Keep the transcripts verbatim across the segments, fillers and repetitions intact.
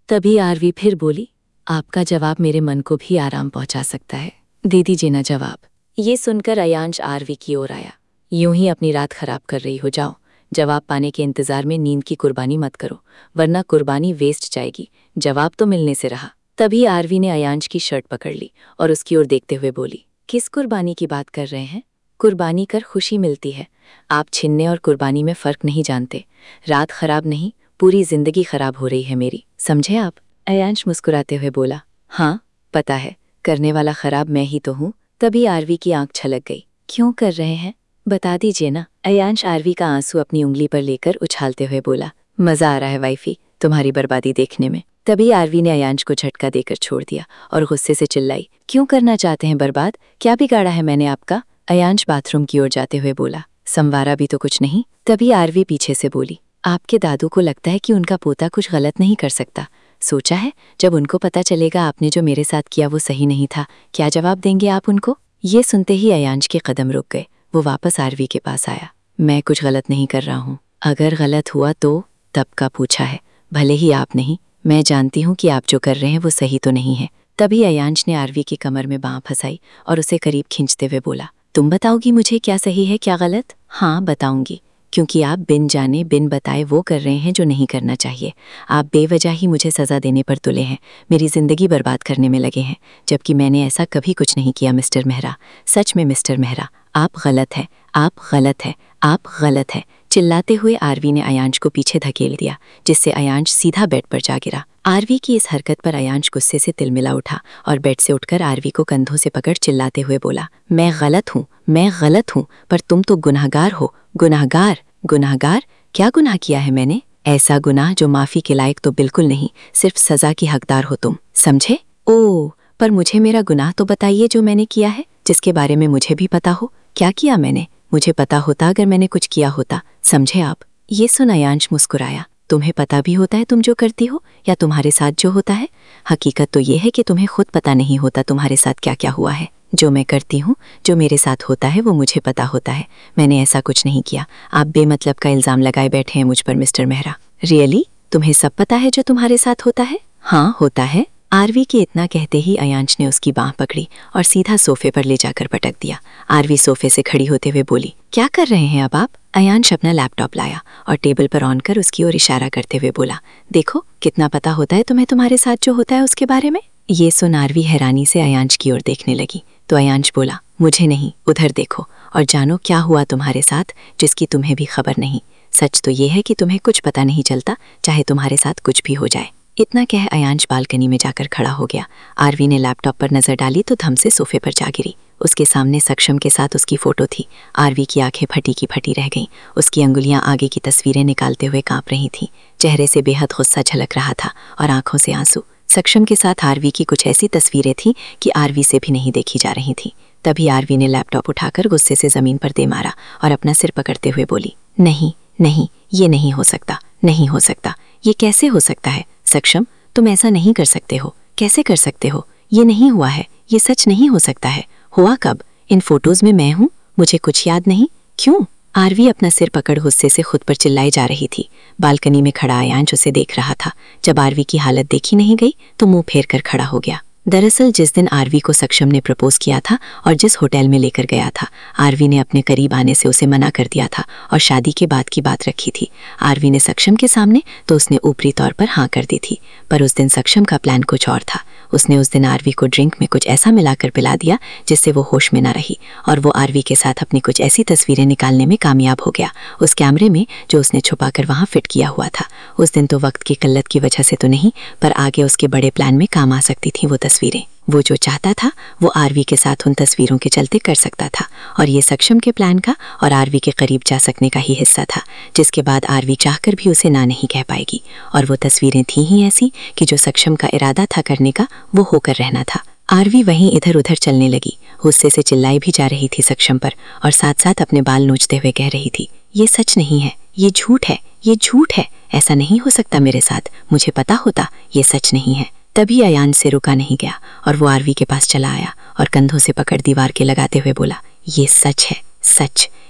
तभी आरवी फिर बोली, आपका जवाब मेरे मन को भी आराम पहुंचा सकता है, दे दीजिए ना जवाब। ये सुनकर अयांश आरवी की ओर आया। यूं ही अपनी रात खराब कर रही हो, जाओ जवाब पाने के इंतजार में नींद की कुर्बानी मत करो, वरना कुर्बानी वेस्ट जाएगी। जवाब तो मिलने से रहा। तभी आरवी ने अयांश की शर्ट पकड़ ली और उसकी ओर देखते हुए बोली, किस कुर्बानी की बात कर रहे हैं? कुर्बानी कर खुशी मिलती है। आप छीनने और कुर्बानी में फर्क नहीं जानते। रात खराब नहीं, पूरी जिंदगी खराब हो रही है मेरी, समझे आप? अयांश मुस्कुराते हुए बोला, हाँ पता है, करने वाला खराब मैं ही तो हूँ। तभी आरवी की आंख छलक गई। क्यों कर रहे हैं, बता दीजिए ना। अयांश आरवी का आंसू अपनी उंगली पर लेकर उछालते हुए बोला, मजा आ रहा है वाइफी तुम्हारी बर्बादी देखने में। तभी आरवी ने अयांश को झटका देकर छोड़ दिया और गुस्से से चिल्लाई, क्यों करना चाहते हैं बर्बाद? क्या बिगाड़ा है मैंने आपका? अयांश बाथरूम की ओर जाते हुए बोला, संवारा भी तो कुछ नहीं। तभी आरवी पीछे से बोली, आपके दादू को लगता है कि उनका पोता कुछ गलत नहीं कर सकता। सोचा है जब उनको पता चलेगा आपने जो मेरे साथ किया वो सही नहीं था, क्या जवाब देंगे आप उनको? ये सुनते ही अयांश के कदम रुक गए। वो वापस आरवी के पास आया। मैं कुछ गलत नहीं कर रहा हूँ, अगर गलत हुआ तो तब का पूछा है, भले ही आप नहीं, मैं जानती हूँ कि आप जो कर रहे हैं वो सही तो नहीं है। तभी अयांश ने आरवी की कमर में बाँह फंसाई और उसे करीब खींचते हुए बोला, तुम बताओगी मुझे क्या सही है क्या गलत? हाँ बताऊंगी, क्योंकि आप बिन जाने बिन बताए वो कर रहे हैं जो नहीं करना चाहिए। आप बेवजह ही मुझे सज़ा देने पर तुले हैं, मेरी ज़िंदगी बर्बाद करने में लगे हैं, जबकि मैंने ऐसा कभी कुछ नहीं किया मिस्टर मेहरा। सच में मिस्टर मेहरा, आप गलत हैं, आप गलत हैं, आप गलत हैं। चिल्लाते हुए आरवी ने अयांश को पीछे धकेल दिया, जिससे अयांश सीधा बेड पर जा गिरा। आरवी की इस हरकत पर अयांश गुस्से से तिलमिला उठा और बेड से उठकर आरवी को कंधों से पकड़ चिल्लाते हुए बोला, मैं गलत हूँ, मैं गलत हूँ, पर तुम तो गुनाहगार हो। गुनाहगार? गुनाहगार? क्या गुनाह किया है मैंने? ऐसा गुनाह जो माफ़ी के लायक तो बिल्कुल नहीं, सिर्फ सज़ा की हकदार हो तुम, समझे? ओह, पर मुझे मेरा गुनाह तो बताइए जो मैंने किया है, जिसके बारे में मुझे भी पता हो। क्या किया मैंने? मुझे पता होता अगर मैंने कुछ किया होता, समझे आप? ये सुन अयांश मुस्कुराया। तुम्हें पता भी होता है तुम जो करती हो, या तुम्हारे साथ जो होता है? हकीकत तो ये है कि तुम्हें खुद पता नहीं होता तुम्हारे साथ क्या क्या हुआ है। जो मैं करती हूँ, जो मेरे साथ होता है वो मुझे पता होता है। मैंने ऐसा कुछ नहीं किया। आप बेमतलब का इल्ज़ाम लगाए बैठे हैं मुझ पर मिस्टर मेहरा। रियली? तुम्हें सब पता है जो तुम्हारे साथ होता है? हाँ होता है। आरवी के इतना कहते ही अयांश ने उसकी बाँह पकड़ी और सीधा सोफे पर ले जाकर पटक दिया। आरवी सोफे से खड़ी होते हुए बोली, क्या कर रहे हैं अब आप? अयांश अपना लैपटॉप लाया और टेबल पर ऑन कर उसकी ओर इशारा करते हुए बोला, देखो कितना पता होता है तुम्हें तुम्हारे साथ जो होता है उसके बारे में। ये सुन आरवी हैरानी से अयांश की ओर देखने लगी तो अयांश बोला, मुझे नहीं, उधर देखो और जानो क्या हुआ तुम्हारे साथ जिसकी तुम्हें भी खबर नहीं। सच तो ये है कि तुम्हें कुछ पता नहीं चलता, चाहे तुम्हारे साथ कुछ भी हो जाए। इतना कह अयांश बालकनी में जाकर खड़ा हो गया। आरवी ने लैपटॉप पर नजर डाली तो धम से सोफे पर जा गिरी। उसके सामने सक्षम के साथ उसकी फोटो थी। आरवी की आंखें फटी की फटी रह गईं। उसकी अंगुलियां आगे की तस्वीरें निकालते हुए कांप रही थीं। चेहरे से बेहद गुस्सा झलक रहा था और आंखों से आंसू। सक्षम के साथ आरवी की कुछ ऐसी तस्वीरें थीं कि आरवी से भी नहीं देखी जा रही थी। तभी आरवी ने लैपटॉप उठाकर गुस्से से जमीन पर दे मारा और अपना सिर पकड़ते हुए बोली, नहीं नहीं, ये नहीं हो सकता, नहीं हो सकता, ये कैसे हो सकता है? सक्षम, तुम ऐसा नहीं कर सकते हो, कैसे कर सकते हो? ये नहीं हुआ है, ये सच नहीं हो सकता है। हुआ कब? इन फोटोज में मैं हूँ, मुझे कुछ याद नहीं। क्यों? आरवी अपना सिर पकड़ गुस्से से खुद पर चिल्लाई जा रही थी। बालकनी में खड़ा अयांश उसे देख रहा था। जब आरवी की हालत देखी नहीं गई तो मुंह फेर कर खड़ा हो गया। दरअसल जिस दिन आरवी को सक्षम ने प्रपोज किया था और जिस होटल में लेकर गया था, आरवी ने अपने करीब आने से उसे मना कर दिया था और शादी के बाद की बात रखी थी। आरवी ने सक्षम के सामने तो उसने ऊपरी तौर पर हाँ कर दी थी, पर उस दिन सक्षम का प्लान कुछ और था। उसने उस दिन आरवी को ड्रिंक में कुछ ऐसा मिलाकर पिला दिया जिससे वो होश में ना रही और वो आरवी के साथ अपनी कुछ ऐसी तस्वीरें निकालने में कामयाब हो गया, उस कैमरे में जो उसने छुपाकर वहाँ फिट किया हुआ था। उस दिन तो वक्त की किल्लत की वजह से तो नहीं, पर आगे उसके बड़े प्लान में काम आ सकती थी वो तस्वीरें। वो जो चाहता था वो आरवी के साथ उन तस्वीरों के चलते कर सकता था और ये सक्षम के प्लान का और आरवी के करीब जा सकने का ही हिस्सा था, जिसके बाद आरवी चाहकर भी उसे ना नहीं कह पाएगी। और वो तस्वीरें थी ही ऐसी कि जो सक्षम का इरादा था करने का वो होकर रहना था। आरवी वहीं इधर उधर चलने लगी, गुस्से से चिल्लाई भी जा रही थी सक्षम पर और साथ साथ अपने बाल नोचते हुए कह रही थी, ये सच नहीं है, ये झूठ है, ये झूठ है, ऐसा नहीं हो सकता मेरे साथ, मुझे पता होता, ये सच नहीं है। तभी अयांश से रुका नहीं गया और वो आरवी के पास चला आया और कंधों से पकड़ दीवार के लगाते हुए बोला, ये सच है, सच,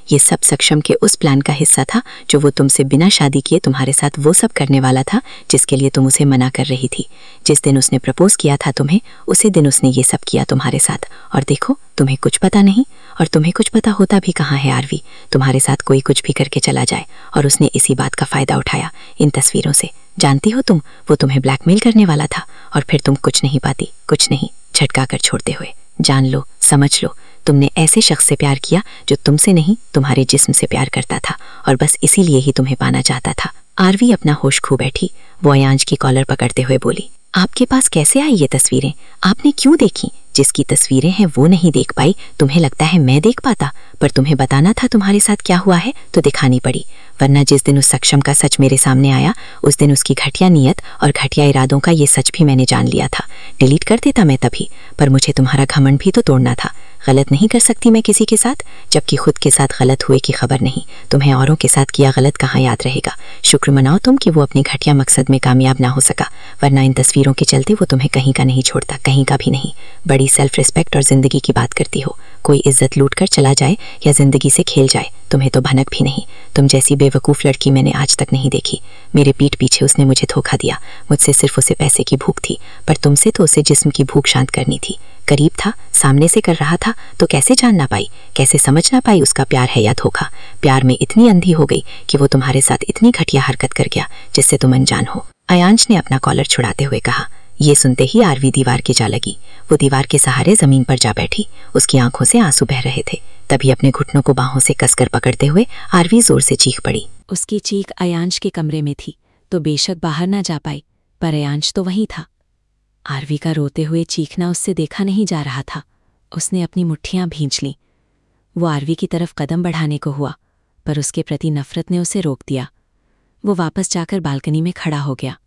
ये सब सक्षम के उस प्लान का हिस्सा था जो वो तुमसे बिना शादी किए तुम्हारे साथ वो सब करने वाला था जिसके लिए तुम उसे मना कर रही थी। जिस दिन उसने प्रपोज किया था तुम्हें, उसी दिन उसने ये सब किया तुम्हारे साथ। और देखो, तुम्हें कुछ पता नहीं, और तुम्हें कुछ पता होता भी कहाँ है आरवी। तुम्हारे साथ कोई कुछ भी करके चला जाए, और उसने इसी बात का फायदा उठाया इन तस्वीरों से। जानती हो तुम, वो तुम्हें ब्लैकमेल करने वाला था, और फिर तुम कुछ नहीं पाती, कुछ नहीं, झटका कर छोड़ते हुए। जान लो, समझ लो, तुमने ऐसे शख्स से प्यार किया जो तुमसे नहीं तुम्हारे जिस्म से प्यार करता था, और बस इसीलिए ही तुम्हें पाना चाहता था। आरवी अपना होश खो बैठी। वो अयांश की कॉलर पकड़ते हुए बोली, आपके पास कैसे आई ये तस्वीरें? आपने क्यों देखी? जिसकी तस्वीरें हैं वो नहीं देख पाई, तुम्हें लगता है मैं देख पाता? पर तुम्हें बताना था तुम्हारे साथ क्या हुआ है, तो दिखानी पड़ी। वरना जिस दिन उस सक्षम का सच मेरे सामने आया, उस दिन उसकी घटिया नीयत और घटिया इरादों का ये सच भी मैंने जान लिया था। डिलीट कर देता मैं तभी, पर मुझे तुम्हारा घमंड भी तो तोड़ना था। गलत नहीं कर सकती मैं किसी के साथ, जबकि खुद के साथ गलत हुए की खबर नहीं। तुम्हें औरों के साथ किया गलत कहाँ याद रहेगा। शुक्र मनाओ तुम कि वो अपने घटिया मकसद में कामयाब ना हो सका, वरना इन तस्वीरों के चलते वो तुम्हें कहीं का नहीं छोड़ता, कहीं का भी नहीं। बड़ी सेल्फ रिस्पेक्ट और जिंदगी की बात करती हो। कोई इज्जत लूट कर चला जाए या जिंदगी से खेल जाए, तुम्हें तो भनक भी नहीं। तुम जैसी बेवकूफ़ लड़की मैंने आज तक नहीं देखी। मेरे पीठ पीछे उसने मुझे धोखा दिया। मुझसे सिर्फ उसे पैसे की भूख थी, पर तुमसे तो उसे जिस्म की भूख शांत करनी थी। करीब था, सामने से कर रहा था, तो कैसे जान ना पाई, कैसे समझ ना पाई उसका प्यार है या धोखा? प्यार में इतनी अंधी हो गई कि वो तुम्हारे साथ इतनी घटिया हरकत कर गया जिससे तुम अनजान हो। अयांश ने अपना कॉलर छुड़ाते हुए कहा। ये सुनते ही आरवी दीवार के जा लगी। वो दीवार के सहारे जमीन पर जा बैठी। उसकी आंखों से आंसू बह रहे थे। तभी अपने घुटनों को बाहों से कसकर पकड़ते हुए आरवी जोर से चीख पड़ी। उसकी चीख अयांश के कमरे में थी, तो बेशक बाहर ना जा पाई, पर अयांश तो वहीं था। आरवी का रोते हुए चीखना उससे देखा नहीं जा रहा था। उसने अपनी मुट्ठियां भींच लीं। वो आरवी की तरफ कदम बढ़ाने को हुआ, पर उसके प्रति नफरत ने उसे रोक दिया। वो वापस जाकर बालकनी में खड़ा हो गया।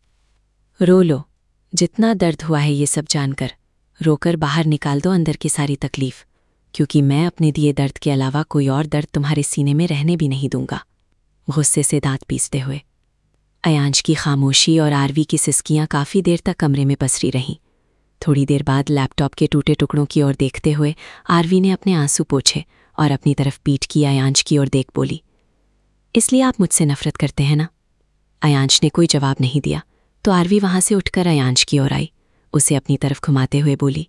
रो लो, जितना दर्द हुआ है ये सब जानकर, रोकर बाहर निकाल दो अंदर की सारी तकलीफ, क्योंकि मैं अपने दिए दर्द के अलावा कोई और दर्द तुम्हारे सीने में रहने भी नहीं दूंगा। गुस्से से दांत पीसते हुए अयांश की खामोशी और आरवी की सिसकियां काफ़ी देर तक कमरे में पसरी रहीं। थोड़ी देर बाद लैपटॉप के टूटे टुकड़ों की ओर देखते हुए आरवी ने अपने आंसू पोंछे और अपनी तरफ पीठ की अयांश की ओर देख बोली, इसलिए आप मुझसे नफरत करते हैं ना? अयांश ने कोई जवाब नहीं दिया, तो आरवी वहां से उठकर अयांश की ओर आई। उसे अपनी तरफ घुमाते हुए बोली,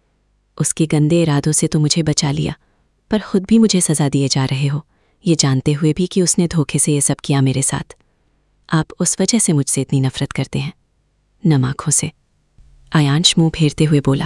उसके गंदे इरादों से तो मुझे बचा लिया, पर खुद भी मुझे सजा दिए जा रहे हो, ये जानते हुए भी कि उसने धोखे से ये सब किया मेरे साथ। आप उस वजह से मुझसे इतनी नफरत करते हैं? नम आंखों से अयांश मुंह फेरते हुए बोला,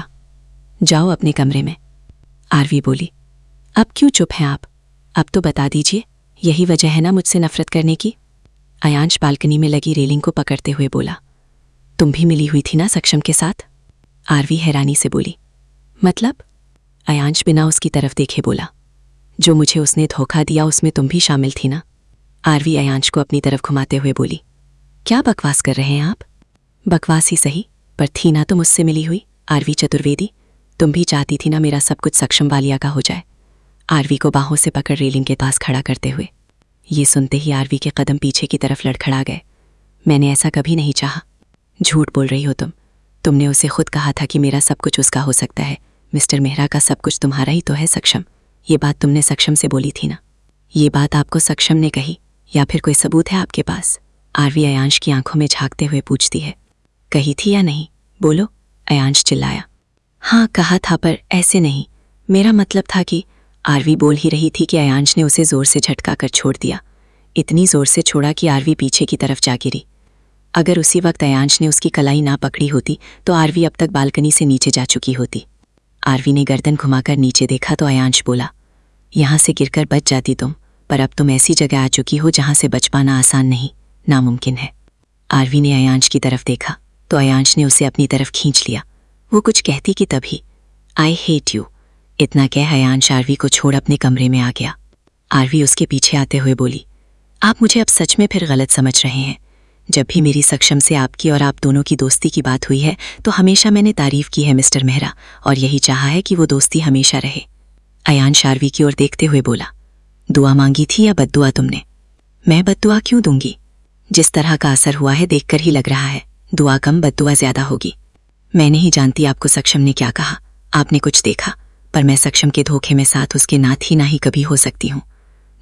जाओ अपने कमरे में। आरवी बोली, अब क्यों चुप हैं आप? अब तो बता दीजिए, यही वजह है ना मुझसे नफरत करने की? अयांश बालकनी में लगी रेलिंग को पकड़ते हुए बोला, तुम भी मिली हुई थी ना सक्षम के साथ? आरवी हैरानी से बोली, मतलब? अयांश बिना उसकी तरफ देखे बोला, जो मुझे उसने धोखा दिया उसमें तुम भी शामिल थी ना? आरवी अयांश को अपनी तरफ घुमाते हुए बोली, क्या बकवास कर रहे हैं आप? बकवास ही सही, पर थी ना तुम मुझसे मिली हुई। आरवी चतुर्वेदी, तुम भी चाहती थी ना मेरा सब कुछ सक्षम वालिया का हो जाए। आरवी को बाहों से पकड़ रेलिंग के पास खड़ा करते हुए। ये सुनते ही आरवी के कदम पीछे की तरफ लड़खड़ा गए। मैंने ऐसा कभी नहीं चाहा। झूठ बोल रही हो तुम। तुमने उसे खुद कहा था कि मेरा सब कुछ उसका हो सकता है। मिस्टर मेहरा का सब कुछ तुम्हारा ही तो है सक्षम। ये बात तुमने सक्षम से बोली थी ना? ये बात आपको सक्षम ने कही या फिर कोई सबूत है आपके पास? आरवी अयांश की आंखों में झांकते हुए पूछती है। कही थी या नहीं? बोलो, अयांश चिल्लाया। हाँ कहा था, पर ऐसे नहीं। मेरा मतलब था कि आरवी बोल ही रही थी कि अयांश ने उसे जोर से झटका कर छोड़ दिया। इतनी जोर से छोड़ा कि आरवी पीछे की तरफ जा गिरी। अगर उसी वक्त अयांश ने उसकी कलाई ना पकड़ी होती तो आरवी अब तक बालकनी से नीचे जा चुकी होती। आरवी ने गर्दन घुमाकर नीचे देखा तो अयांश बोला, यहाँ से गिरकर बच जाती तुम, पर अब तुम ऐसी जगह आ चुकी हो जहाँ से बच पाना आसान नहीं, नामुमकिन है। आरवी ने अयांश की तरफ देखा तो अयांश ने उसे अपनी तरफ खींच लिया। वो कुछ कहती कि तभी आई हेट यू इतना कह अयांश आरवी को छोड़ अपने कमरे में आ गया। आरवी उसके पीछे आते हुए बोली, आप मुझे अब सच में फिर गलत समझ रहे हैं। जब भी मेरी सक्षम से आपकी और आप दोनों की दोस्ती की बात हुई है तो हमेशा मैंने तारीफ की है मिस्टर मेहरा, और यही चाहा है कि वो दोस्ती हमेशा रहे। अयांश आरवी की ओर देखते हुए बोला, दुआ मांगी थी या बद्दुआ तुमने? मैं बद्दुआ क्यों दूंगी? जिस तरह का असर हुआ है देखकर ही लग रहा है दुआ कम बद्दुआ ज्यादा होगी। मैं नहीं जानती आपको सक्षम ने क्या कहा, आपने कुछ देखा, पर मैं सक्षम के धोखे में साथ उसके नाथ ही ना ही कभी हो सकती हूँ।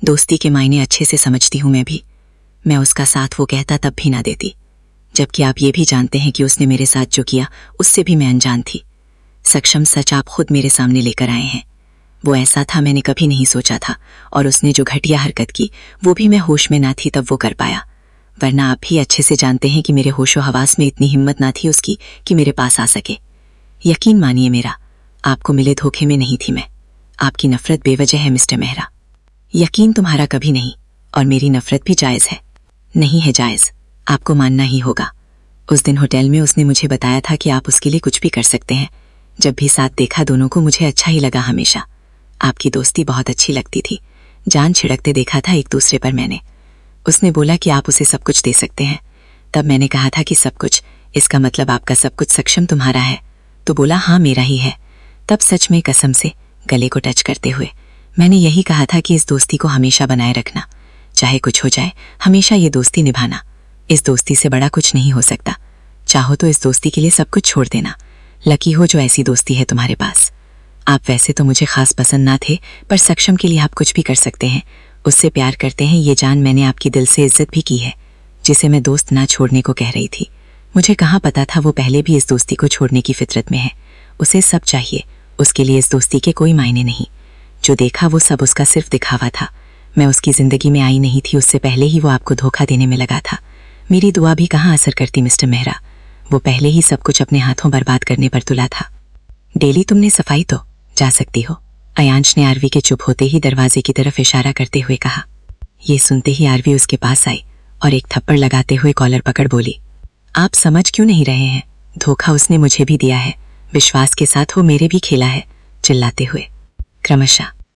दोस्ती के मायने अच्छे से समझती हूँ मैं भी। मैं उसका साथ वो कहता तब भी ना देती, जबकि आप ये भी जानते हैं कि उसने मेरे साथ जो किया उससे भी मैं अनजान थी। सक्षम सच आप खुद मेरे सामने लेकर आए हैं। वो ऐसा था मैंने कभी नहीं सोचा था, और उसने जो घटिया हरकत की वो भी मैं होश में ना थी तब वो कर पाया। वरना आप भी अच्छे से जानते हैं कि मेरे होशो हवास में इतनी हिम्मत ना थी उसकी कि मेरे पास आ सके। यकीन मानिए मेरा, आपको मिले धोखे में नहीं थी मैं। आपकी नफरत बेवजह है मिस्टर मेहरा। यकीन तुम्हारा कभी नहीं, और मेरी नफरत भी जायज है। नहीं है जायज, आपको मानना ही होगा। उस दिन होटल में उसने मुझे बताया था कि आप उसके लिए कुछ भी कर सकते हैं। जब भी साथ देखा दोनों को मुझे अच्छा ही लगा हमेशा। आपकी दोस्ती बहुत अच्छी लगती थी। जान छिड़कते देखा था एक दूसरे पर मैंने। उसने बोला कि आप उसे सब कुछ दे सकते हैं। तब मैंने कहा था कि सब कुछ, इसका मतलब आपका सब कुछ सक्षम तुम्हारा है? तो बोला हाँ मेरा ही है। तब सच में कसम से गले को टच करते हुए मैंने यही कहा था कि इस दोस्ती को हमेशा बनाए रखना, चाहे कुछ हो जाए हमेशा ये दोस्ती निभाना। इस दोस्ती से बड़ा कुछ नहीं हो सकता। चाहो तो इस दोस्ती के लिए सब कुछ छोड़ देना। लकी हो जो ऐसी दोस्ती है तुम्हारे पास। आप वैसे तो मुझे खास पसंद ना थे, पर सक्षम के लिए आप कुछ भी कर सकते हैं। उससे प्यार करते हैं ये जान मैंने आपकी दिल से इज्जत भी की है, जिसे मैं दोस्त ना छोड़ने को कह रही थी। मुझे कहाँ पता था वो पहले भी इस दोस्ती को छोड़ने की फितरत में है। उसे सब चाहिए, उसके लिए इस दोस्ती के कोई मायने नहीं। जो देखा वो सब उसका सिर्फ दिखावा था। मैं उसकी जिंदगी में आई नहीं थी उससे पहले ही वो आपको धोखा देने में लगा था। मेरी दुआ भी कहाँ असर करती मिस्टर मेहरा। वो पहले ही सब कुछ अपने हाथों बर्बाद करने पर तुला था। डेली तुमने सफाई तो जा सकती हो, अयांश ने आरवी के चुप होते ही दरवाजे की तरफ इशारा करते हुए कहा। ये सुनते ही आरवी उसके पास आई और एक थप्पड़ लगाते हुए कॉलर पकड़ बोली, आप समझ क्यों नहीं रहे हैं? धोखा उसने मुझे भी दिया है, विश्वास के साथ वो मेरे भी खेला है। चिल्लाते हुए क्रमशः